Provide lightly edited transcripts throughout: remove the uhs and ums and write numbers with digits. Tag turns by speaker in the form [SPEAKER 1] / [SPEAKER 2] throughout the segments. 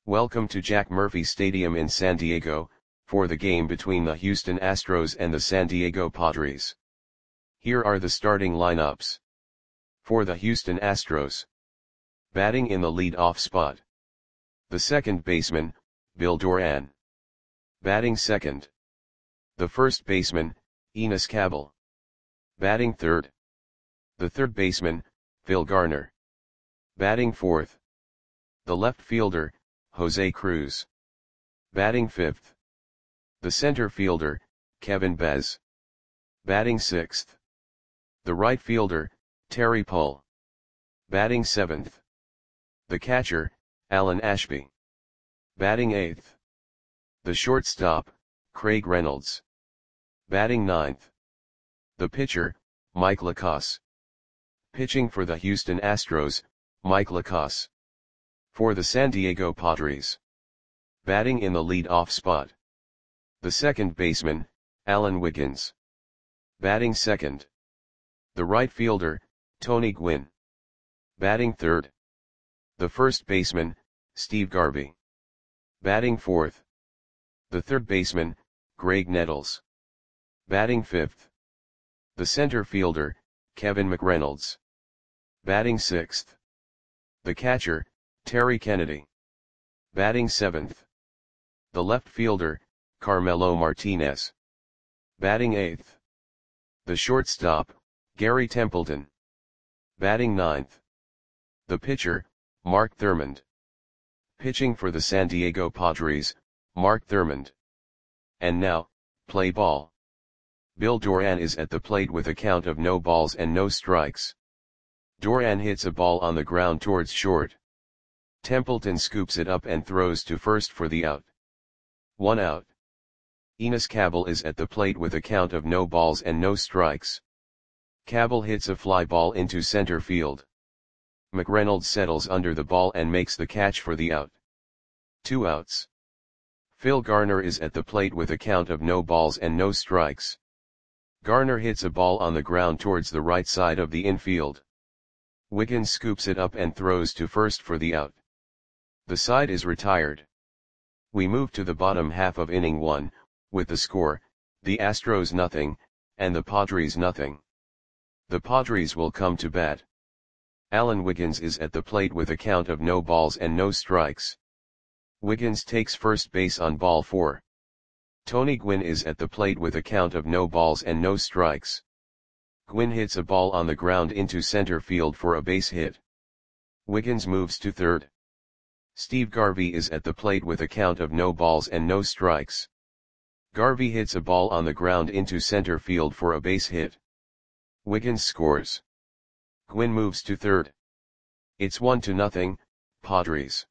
[SPEAKER 1] Welcome to Jack Murphy Stadium in San Diego, for the game between the Houston Astros and the San Diego Padres. Here are the starting lineups. For the Houston Astros. Batting in the lead-off spot. The second baseman, Bill Doran. Batting second. The first baseman, Enos Cabell. Batting third. The third baseman, Phil Garner. Batting fourth. The left fielder, Jose Cruz. Batting fifth. The center fielder, Kevin Bez. Batting sixth. The right fielder, Terry Pull. Batting seventh. The catcher, Alan Ashby. Batting eighth. The shortstop, Craig Reynolds. Batting ninth. The pitcher, Mike Lacasse. Pitching for the Houston Astros, Mike Lacasse. For the San Diego Padres. Batting in the lead-off spot. The second baseman, Alan Wiggins. Batting second. The right fielder, Tony Gwynn. Batting third. The first baseman, Steve Garvey. Batting fourth. The third baseman, Greg Nettles. Batting fifth. The center fielder, Kevin McReynolds. Batting sixth. The catcher, Terry Kennedy. Batting seventh. The left fielder, Carmelo Martinez. Batting eighth. The shortstop, Gary Templeton. Batting ninth. The pitcher, Mark Thurmond. Pitching for the San Diego Padres, Mark Thurmond. And now, play ball. Bill Doran is at the plate with a count of no balls and no strikes. Doran hits a ball on the ground towards short. Templeton scoops it up and throws to first for the out. 1 out. Enos Cabell is at the plate with a count of no balls and no strikes. Cabell hits a fly ball into center field. McReynolds settles under the ball and makes the catch for the out. 2 outs. Phil Garner is at the plate with a count of no balls and no strikes. Garner hits a ball on the ground towards the right side of the infield. Wiggins scoops it up and throws to first for the out. The side is retired. We move to the bottom half of inning 1, with the score, the Astros nothing, and the Padres nothing. The Padres will come to bat. Alan Wiggins is at the plate with a count of no balls and no strikes. Wiggins takes first base on ball 4. Tony Gwynn is at the plate with a count of no balls and no strikes. Gwynn hits a ball on the ground into center field for a base hit. Wiggins moves to third. Steve Garvey is at the plate with a count of no balls and no strikes. Garvey hits a ball on the ground into center field for a base hit. Wiggins scores. Gwynn moves to third. It's 1-0, Padres.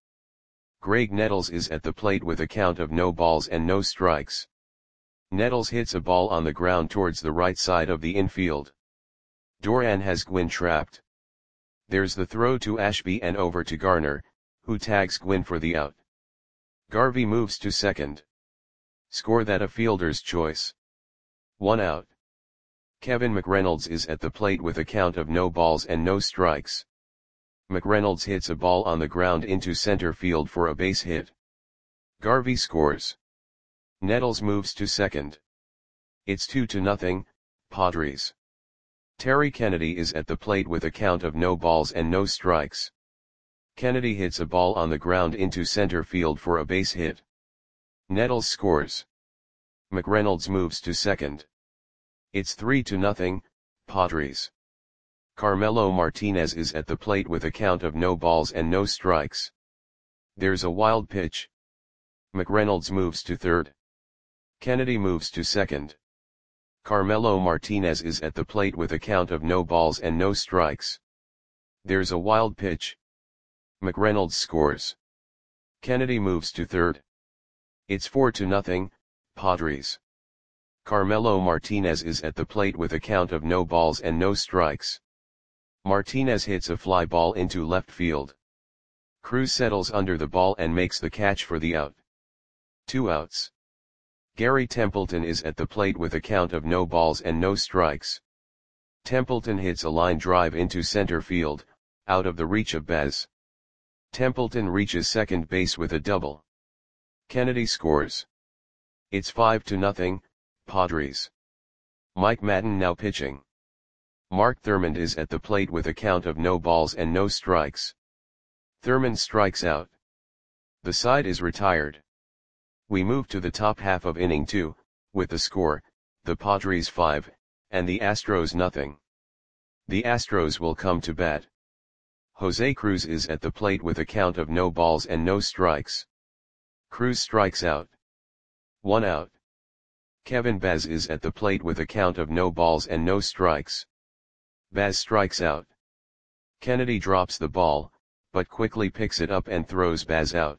[SPEAKER 1] Greg Nettles is at the plate with a count of no balls and no strikes. Nettles hits a ball on the ground towards the right side of the infield. Doran has Gwynn trapped. There's the throw to Ashby and over to Garner, who tags Gwynn for the out. Garvey moves to second. Score that a fielder's choice. 1 out. Kevin McReynolds is at the plate with a count of no balls and no strikes. McReynolds hits a ball on the ground into center field for a base hit. Garvey scores. Nettles moves to second. It's 2-0, Padres. Terry Kennedy is at the plate with a count of no balls and no strikes. Kennedy hits a ball on the ground into center field for a base hit. Nettles scores. McReynolds moves to second. It's 3-0, Padres. Carmelo Martinez is at the plate with a count of no balls and no strikes. There's a wild pitch. McReynolds moves to third. Kennedy moves to second. Carmelo Martinez is at the plate with a count of no balls and no strikes. There's a wild pitch. McReynolds scores. Kennedy moves to third. It's 4-0, Padres. Carmelo Martinez is at the plate with a count of no balls and no strikes. Martinez hits a fly ball into left field. Cruz settles under the ball and makes the catch for the out. 2 outs. Gary Templeton is at the plate with a count of no balls and no strikes. Templeton hits a line drive into center field, out of the reach of Bez. Templeton reaches second base with a double. Kennedy scores. It's 5-0, Padres. Mike Maddon now pitching. Mark Thurmond is at the plate with a count of no balls and no strikes. Thurmond strikes out. The side is retired. We move to the top half of inning 2, with the score, the Padres 5, and the Astros nothing. The Astros will come to bat. Jose Cruz is at the plate with a count of no balls and no strikes. Cruz strikes out. 1 out. Kevin Baz is at the plate with a count of no balls and no strikes. Baz strikes out. Kennedy drops the ball, but quickly picks it up and throws Baz out.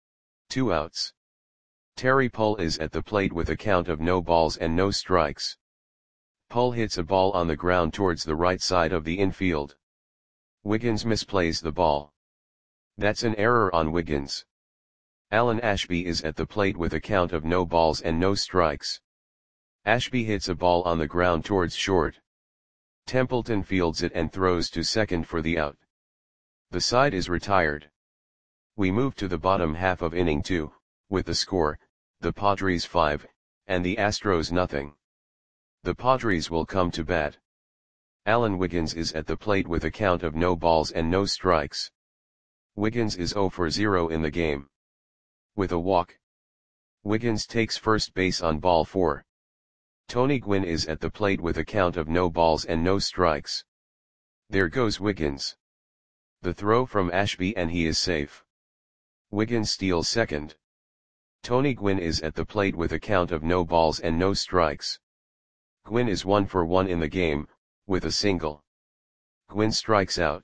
[SPEAKER 1] 2 outs. Terry Pull is at the plate with a count of no balls and no strikes. Pull hits a ball on the ground towards the right side of the infield. Wiggins misplays the ball. That's an error on Wiggins. Alan Ashby is at the plate with a count of no balls and no strikes. Ashby hits a ball on the ground towards short. Templeton fields it and throws to second for the out. The side is retired. We move to the bottom half of inning 2, with the score, the Padres 5, and the Astros nothing. The Padres will come to bat. Alan Wiggins is at the plate with a count of no balls and no strikes. Wiggins is 0 for 0 in the game. With a walk. Wiggins takes first base on ball 4. Tony Gwynn is at the plate with a count of no balls and no strikes. There goes Wiggins. The throw from Ashby and he is safe. Wiggins steals second. Tony Gwynn is at the plate with a count of no balls and no strikes. Gwynn is 1 for 1 in the game, with a single. Gwynn strikes out.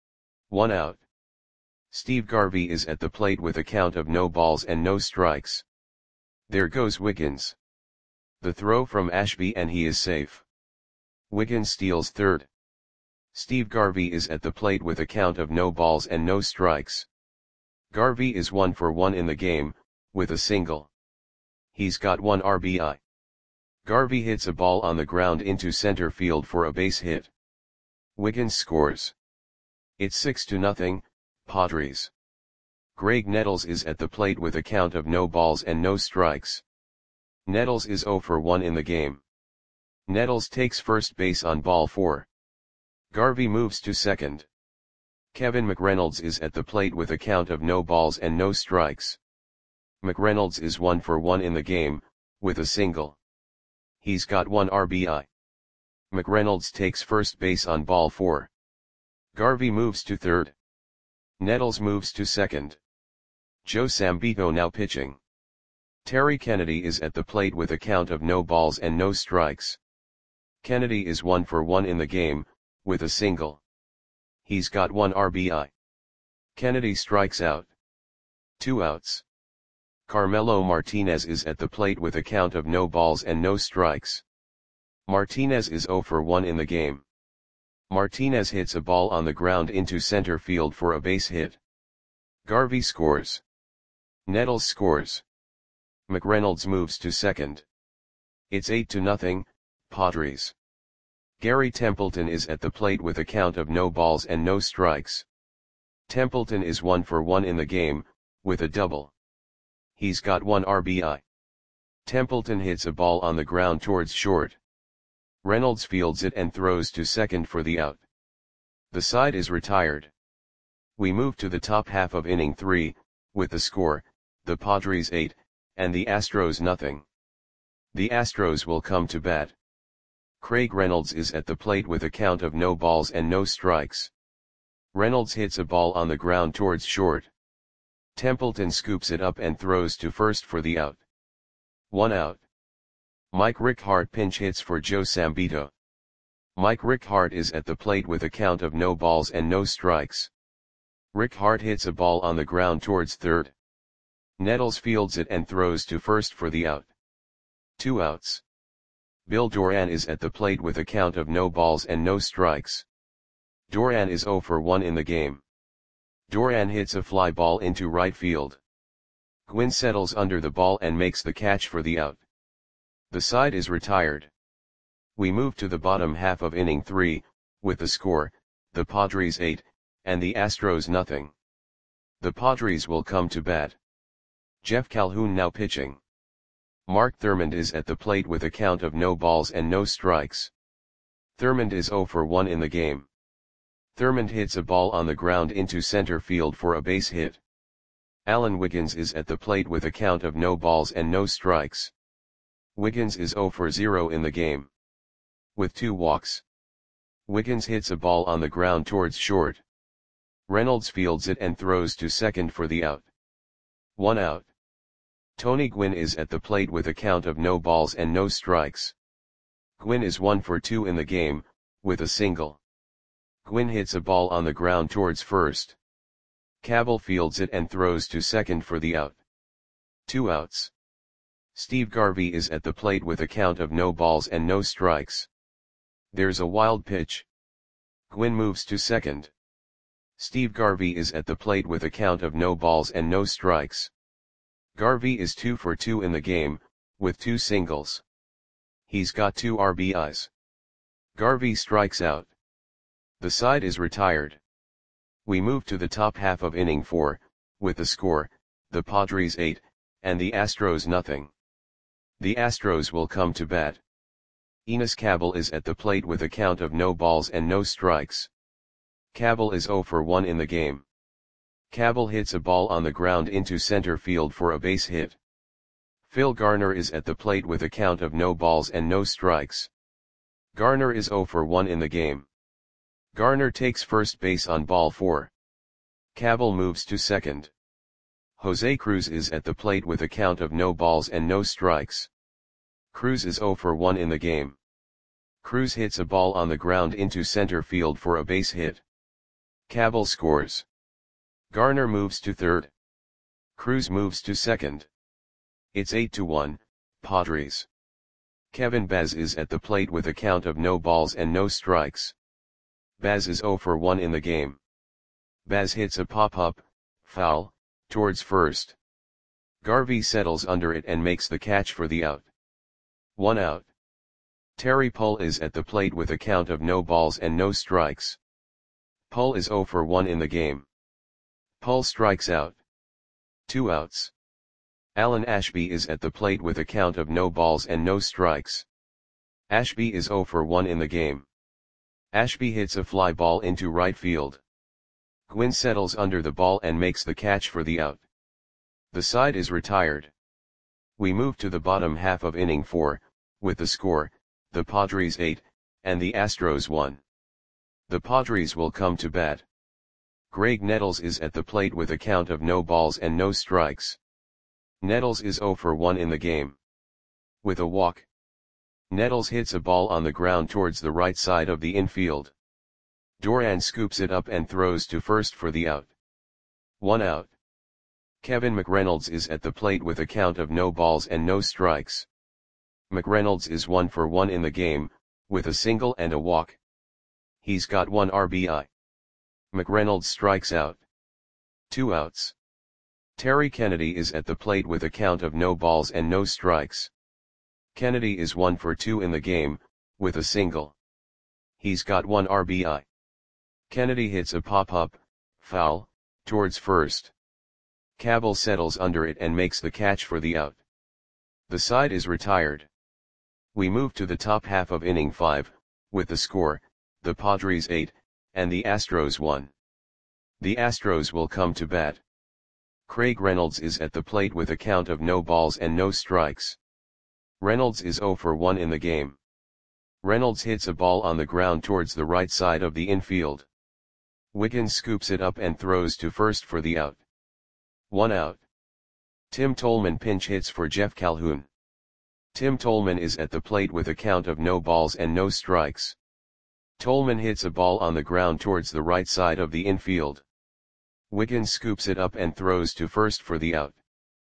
[SPEAKER 1] 1 out. Steve Garvey is at the plate with a count of no balls and no strikes. There goes Wiggins. The throw from Ashby and he is safe. Wiggins steals third. Steve Garvey is at the plate with a count of no balls and no strikes. Garvey is 1 for 1 in the game, with a single. He's got 1 RBI. Garvey hits a ball on the ground into center field for a base hit. Wiggins scores. It's 6-0, Padres. Greg Nettles is at the plate with a count of no balls and no strikes. Nettles is 0 for 1 in the game. Nettles takes first base on ball 4. Garvey moves to second. Kevin McReynolds is at the plate with a count of no balls and no strikes. McReynolds is 1 for 1 in the game, with a single. He's got 1 RBI. McReynolds takes first base on ball 4. Garvey moves to third. Nettles moves to second. Joe Sambito now pitching. Terry Kennedy is at the plate with a count of no balls and no strikes. Kennedy is 1 for 1 in the game, with a single. He's got 1 RBI. Kennedy strikes out. 2 outs. Carmelo Martinez is at the plate with a count of no balls and no strikes. Martinez is 0 for 1 in the game. Martinez hits a ball on the ground into center field for a base hit. Garvey scores. Nettles scores. McReynolds moves to second. It's 8-0, Padres. Gary Templeton is at the plate with a count of no balls and no strikes. Templeton is 1 for 1 in the game, with a double. He's got 1 RBI. Templeton hits a ball on the ground towards short. Reynolds fields it and throws to second for the out. The side is retired. We move to the top half of inning 3, with the score, the Padres 8, and the Astros nothing. The Astros will come to bat. Craig Reynolds is at the plate with a count of no balls and no strikes. Reynolds hits a ball on the ground towards short. Templeton scoops it up and throws to first for the out. 1 out. Mike Rickhart pinch hits for Joe Sambito. Mike Rickhart is at the plate with a count of no balls and no strikes. Rickhart hits a ball on the ground towards third. Nettles fields it and throws to first for the out. 2 outs. Bill Doran is at the plate with a count of no balls and no strikes. Doran is 0 for 1 in the game. Doran hits a fly ball into right field. Gwynn settles under the ball and makes the catch for the out. The side is retired. We move to the bottom half of inning 3, with the score, the Padres 8, and the Astros nothing. The Padres will come to bat. Jeff Calhoun now pitching. Mark Thurmond is at the plate with a count of no balls and no strikes. Thurmond is 0 for 1 in the game. Thurmond hits a ball on the ground into center field for a base hit. Alan Wiggins is at the plate with a count of no balls and no strikes. Wiggins is 0 for 0 in the game. With 2 walks. Wiggins hits a ball on the ground towards short. Reynolds fields it and throws to second for the out. 1 out. Tony Gwynn is at the plate with a count of no balls and no strikes. Gwynn is 1 for 2 in the game, with a single. Gwynn hits a ball on the ground towards first. Cabell fields it and throws to second for the out. 2 outs. Steve Garvey is at the plate with a count of no balls and no strikes. There's a wild pitch. Gwynn moves to second. Steve Garvey is at the plate with a count of no balls and no strikes. Garvey is 2 for 2 in the game, with 2 singles. He's got 2 RBIs. Garvey strikes out. The side is retired. We move to the top half of inning 4, with the score, the Padres 8, and the Astros nothing. The Astros will come to bat. Enos Cabell is at the plate with a count of no balls and no strikes. Cabell is 0 for 1 in the game. Cabell hits a ball on the ground into center field for a base hit. Phil Garner is at the plate with a count of no balls and no strikes. Garner is 0 for 1 in the game. Garner takes first base on ball 4. Cabell moves to second. Jose Cruz is at the plate with a count of no balls and no strikes. Cruz is 0 for 1 in the game. Cruz hits a ball on the ground into center field for a base hit. Cabell scores. Garner moves to third. Cruz moves to second. It's 8-1, Padres. Kevin Baz is at the plate with a count of no balls and no strikes. Baz is 0 for 1 in the game. Baz hits a pop-up, foul, towards first. Garvey settles under it and makes the catch for the out. 1 out. Terry Pull is at the plate with a count of no balls and no strikes. Pull is 0 for 1 in the game. Pull strikes out. 2 outs. Alan Ashby is at the plate with a count of no balls and no strikes. Ashby is 0 for 1 in the game. Ashby hits a fly ball into right field. Gwynn settles under the ball and makes the catch for the out. The side is retired. We move to the bottom half of inning 4, with the score, the Padres 8, and the Astros 1. The Padres will come to bat. Greg Nettles is at the plate with a count of no balls and no strikes. Nettles is 0 for 1 in the game. With a walk. Nettles hits a ball on the ground towards the right side of the infield. Doran scoops it up and throws to first for the out. 1 out. Kevin McReynolds is at the plate with a count of no balls and no strikes. McReynolds is 1 for 1 in the game, with a single and a walk. He's got 1 RBI. McReynolds strikes out. 2 outs. Terry Kennedy is at the plate with a count of no balls and no strikes. Kennedy is 1 for 2 in the game, with a single. He's got 1 RBI. Kennedy hits a pop-up, foul, towards first. Cabell settles under it and makes the catch for the out. The side is retired. We move to the top half of inning 5, with the score, the Padres 8, and the Astros 1. The Astros will come to bat. Craig Reynolds is at the plate with a count of no balls and no strikes. Reynolds is 0 for 1 in the game. Reynolds hits a ball on the ground towards the right side of the infield. Wiggins scoops it up and throws to first for the out. 1 out. Tim Tolman pinch hits for Jeff Calhoun. Tim Tolman is at the plate with a count of no balls and no strikes. Tolman hits a ball on the ground towards the right side of the infield. Wiggins scoops it up and throws to first for the out.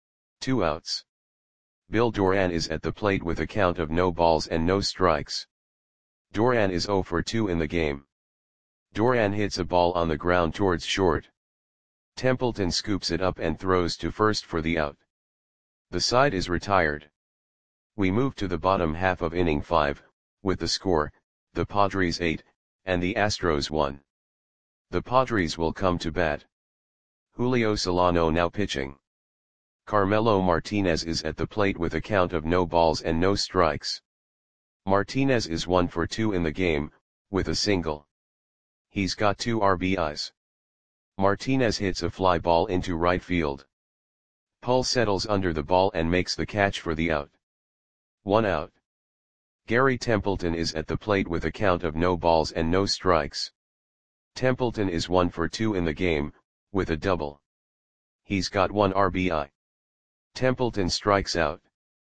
[SPEAKER 1] 2 outs. Bill Doran is at the plate with a count of no balls and no strikes. Doran is 0 for 2 in the game. Doran hits a ball on the ground towards short. Templeton scoops it up and throws to first for the out. The side is retired. We move to the bottom half of inning 5, with the score, the Padres 8, and the Astros 1. The Padres will come to bat. Julio Solano now pitching. Carmelo Martinez is at the plate with a count of no balls and no strikes. Martinez is 1 for 2 in the game, with a single. He's got 2 RBIs. Martinez hits a fly ball into right field. Pull settles under the ball and makes the catch for the out. 1 out. Gary Templeton is at the plate with a count of no balls and no strikes. Templeton is 1 for 2 in the game, with a double. He's got 1 RBI. Templeton strikes out.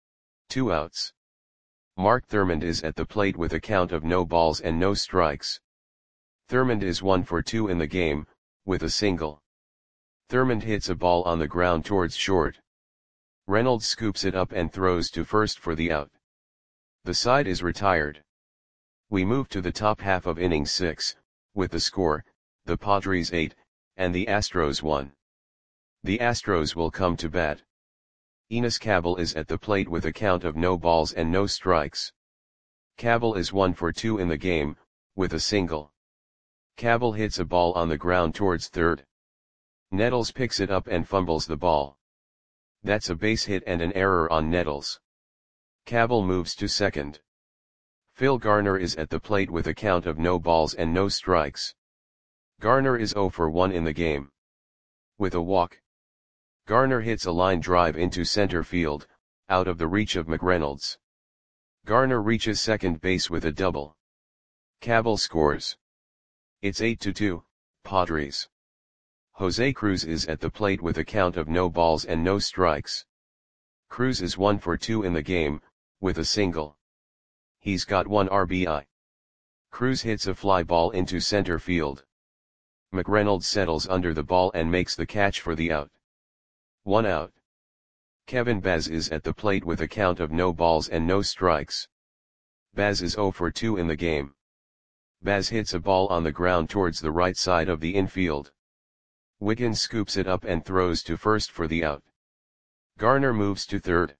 [SPEAKER 1] 2 outs. Mark Thurmond is at the plate with a count of no balls and no strikes. Thurmond is 1 for 2 in the game, with a single. Thurmond hits a ball on the ground towards short. Reynolds scoops it up and throws to first for the out. The side is retired. We move to the top half of inning 6, with the score, the Padres 8, and the Astros 1. The Astros will come to bat. Enos Cabell is at the plate with a count of no balls and no strikes. Cabell is 1 for 2 in the game, with a single. Cabell hits a ball on the ground towards third. Nettles picks it up and fumbles the ball. That's a base hit and an error on Nettles. Cabell moves to second. Phil Garner is at the plate with a count of no balls and no strikes. Garner is 0 for 1 in the game. With a walk. Garner hits a line drive into center field, out of the reach of McReynolds. Garner reaches second base with a double. Cabell scores. It's 8-2, Padres. Jose Cruz is at the plate with a count of no balls and no strikes. Cruz is 1 for 2 in the game, with a single. He's got 1 RBI. Cruz hits a fly ball into center field. McReynolds settles under the ball and makes the catch for the out. 1 out. Kevin Baz is at the plate with a count of no balls and no strikes. Baz is 0 for 2 in the game. Baz hits a ball on the ground towards the right side of the infield. Wiggins scoops it up and throws to first for the out. Garner moves to third.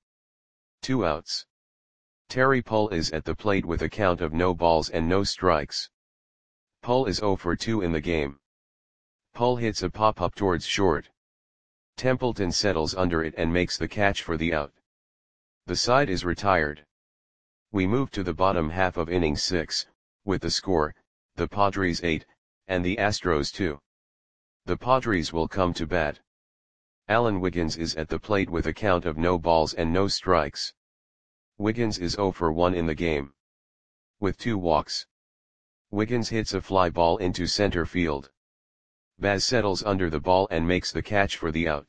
[SPEAKER 1] 2 outs. Terry Pull is at the plate with a count of no balls and no strikes. Pull is 0 for 2 in the game. Pull hits a pop-up towards short. Templeton settles under it and makes the catch for the out. The side is retired. We move to the bottom half of inning 6, with the score, the Padres 8, and the Astros 2. The Padres will come to bat. Alan Wiggins is at the plate with a count of no balls and no strikes. Wiggins is 0 for 1 in the game. With 2 walks. Wiggins hits a fly ball into center field. Baz settles under the ball and makes the catch for the out.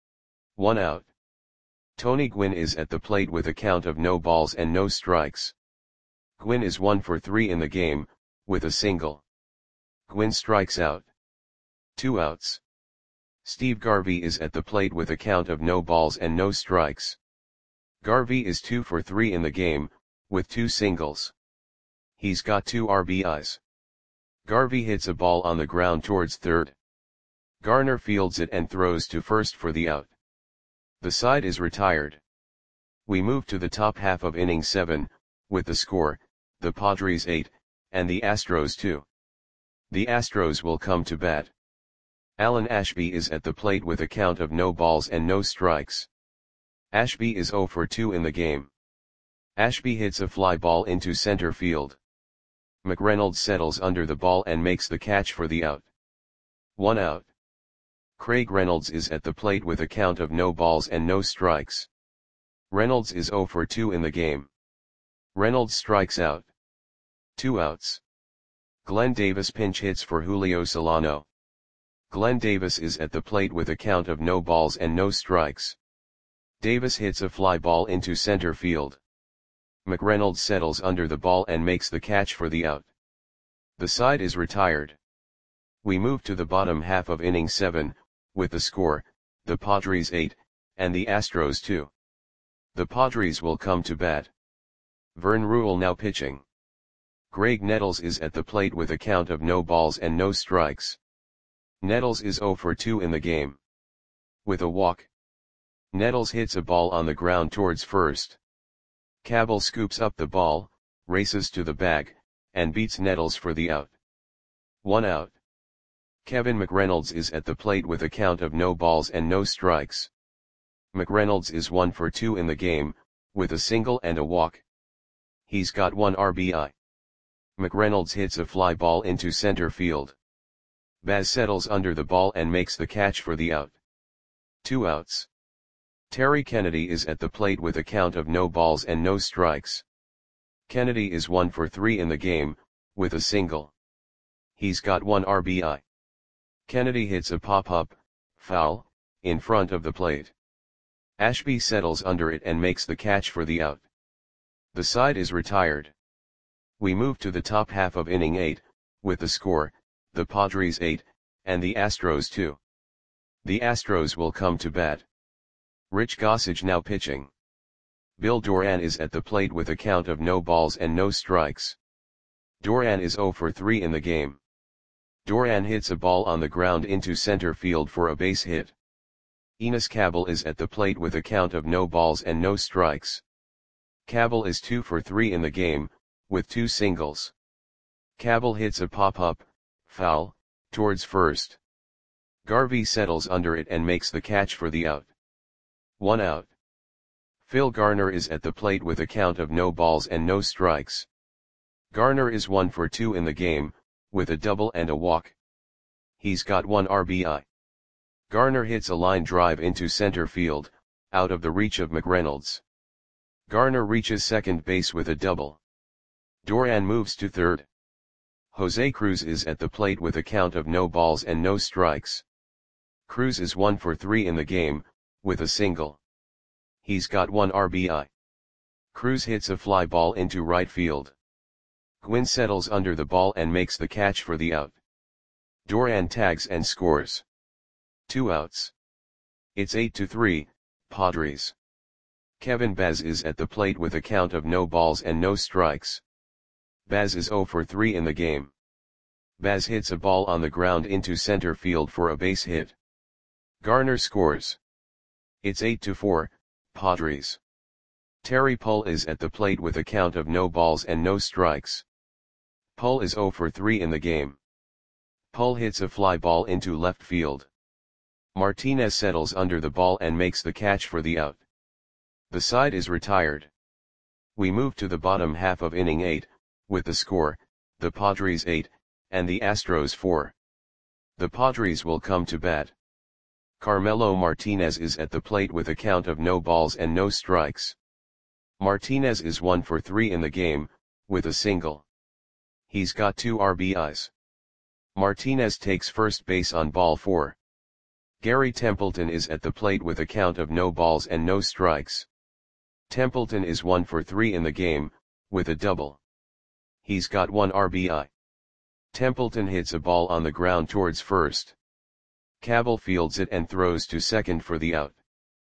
[SPEAKER 1] 1 out. Tony Gwynn is at the plate with a count of no balls and no strikes. Gwynn is 1 for 3 in the game, with a single. Gwynn strikes out. 2 outs. Steve Garvey is at the plate with a count of no balls and no strikes. Garvey is 2 for 3 in the game, with 2 singles. He's got 2 RBIs. Garvey hits a ball on the ground towards third. Garner fields it and throws to first for the out. The side is retired. We move to the top half of inning 7, with the score, the Padres 8, and the Astros 2. The Astros will come to bat. Alan Ashby is at the plate with a count of no balls and no strikes. Ashby is 0 for 2 in the game. Ashby hits a fly ball into center field. McReynolds settles under the ball and makes the catch for the out. 1 out. Craig Reynolds is at the plate with a count of no balls and no strikes. Reynolds is 0 for 2 in the game. Reynolds strikes out. 2 outs. Glenn Davis pinch hits for Julio Solano. Glenn Davis is at the plate with a count of no balls and no strikes. Davis hits a fly ball into center field. McReynolds settles under the ball and makes the catch for the out. The side is retired. We move to the bottom half of inning 7, with the score, the Padres 8, and the Astros 2. The Padres will come to bat. Vern Ruhle now pitching. Greg Nettles is at the plate with a count of no balls and no strikes. Nettles is 0 for 2 in the game. With a walk. Nettles hits a ball on the ground towards first. Cabell scoops up the ball, races to the bag, and beats Nettles for the out. 1 out. Kevin McReynolds is at the plate with a count of no balls and no strikes. McReynolds is 1 for 2 in the game, with a single and a walk. He's got 1 RBI. McReynolds hits a fly ball into center field. Baz settles under the ball and makes the catch for the out. 2 outs. Terry Kennedy is at the plate with a count of no balls and no strikes. Kennedy is 1 for 3 in the game, with a single. He's got 1 RBI. Kennedy hits a pop-up, foul, in front of the plate. Ashby settles under it and makes the catch for the out. The side is retired. We move to the top half of inning 8, with the score, the Padres 8, and the Astros 2. The Astros will come to bat. Rich Gossage now pitching. Bill Doran is at the plate with a count of no balls and no strikes. Doran is 0 for 3 in the game. Doran hits a ball on the ground into center field for a base hit. Enos Cabell is at the plate with a count of no balls and no strikes. Cabell is 2 for 3 in the game, with 2 singles. Cabell hits a pop-up, foul, towards first. Garvey settles under it and makes the catch for the out. 1 out. Phil Garner is at the plate with a count of no balls and no strikes. Garner is 1 for 2 in the game, with a double and a walk. He's got 1 RBI. Garner hits a line drive into center field, out of the reach of McReynolds. Garner reaches second base with a double. Doran moves to third. Jose Cruz is at the plate with a count of no balls and no strikes. Cruz is 1 for 3 in the game, with a single. He's got 1 RBI. Cruz hits a fly ball into right field. Gwynn settles under the ball and makes the catch for the out. Doran tags and scores. 2 outs. It's 8-3, Padres. Kevin Baz is at the plate with a count of no balls and no strikes. Baz is 0 for 3 in the game. Baz hits a ball on the ground into center field for a base hit. Garner scores. It's 8-4, Padres. Terry Pull is at the plate with a count of no balls and no strikes. Pull is 0 for 3 in the game. Pull hits a fly ball into left field. Martinez settles under the ball and makes the catch for the out. The side is retired. We move to the bottom half of inning 8, with the score, the Padres 8, and the Astros 4. The Padres will come to bat. Carmelo Martinez is at the plate with a count of no balls and no strikes. Martinez is 1 for 3 in the game, with a single. He's got 2 RBIs. Martinez takes first base on ball 4. Gary Templeton is at the plate with a count of no balls and no strikes. Templeton is 1 for 3 in the game, with a double. He's got 1 RBI. Templeton hits a ball on the ground towards first. Cabell fields it and throws to second for the out.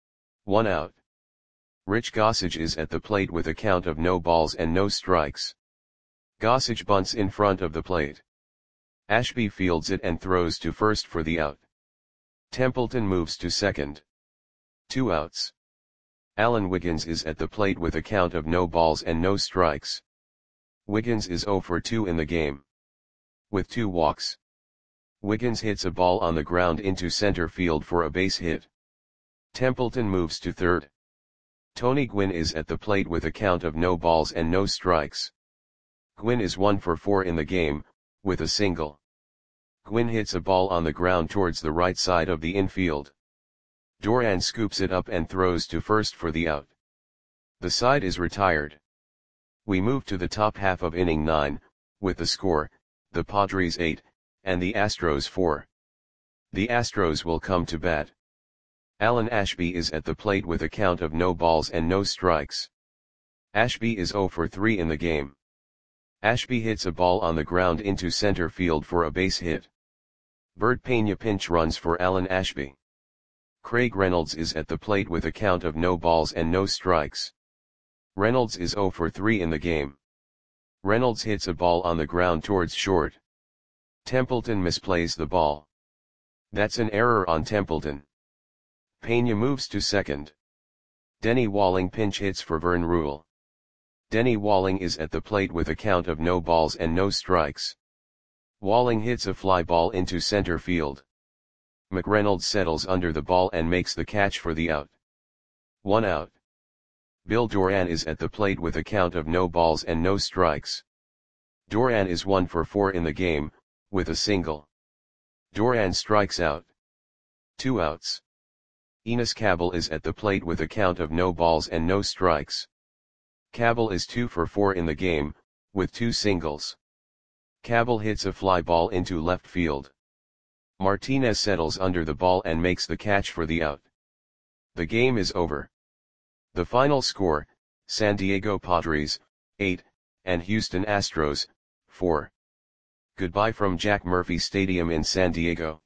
[SPEAKER 1] 1 out. Rich Gossage is at the plate with a count of no balls and no strikes. Gossage bunts in front of the plate. Ashby fields it and throws to first for the out. Templeton moves to second. 2 outs. Alan Wiggins is at the plate with a count of no balls and no strikes. Wiggins is 0 for 2 in the game. With 2 walks. Wiggins hits a ball on the ground into center field for a base hit. Templeton moves to third. Tony Gwynn is at the plate with a count of no balls and no strikes. Gwynn is 1 for 4 in the game, with a single. Gwynn hits a ball on the ground towards the right side of the infield. Doran scoops it up and throws to first for the out. The side is retired. We move to the top half of inning 9, with the score, the Padres 8, and the Astros 4. The Astros will come to bat. Alan Ashby is at the plate with a count of no balls and no strikes. Ashby is 0 for 3 in the game. Ashby hits a ball on the ground into center field for a base hit. Bert Pena pinch runs for Alan Ashby. Craig Reynolds is at the plate with a count of no balls and no strikes. Reynolds is 0 for 3 in the game. Reynolds hits a ball on the ground towards short. Templeton misplays the ball. That's an error on Templeton. Pena moves to second. Denny Walling pinch hits for Vern Rule. Denny Walling is at the plate with a count of no balls and no strikes. Walling hits a fly ball into center field. McReynolds settles under the ball and makes the catch for the out. 1 out. Bill Doran is at the plate with a count of no balls and no strikes. Doran is 1 for 4 in the game, with a single. Doran strikes out. 2 outs. Enos Cabell is at the plate with a count of no balls and no strikes. Cabell is 2 for 4 in the game, with 2 singles. Cabell hits a fly ball into left field. Martinez settles under the ball and makes the catch for the out. The game is over. The final score, San Diego Padres, 8, and Houston Astros, 4. Goodbye from Jack Murphy Stadium in San Diego.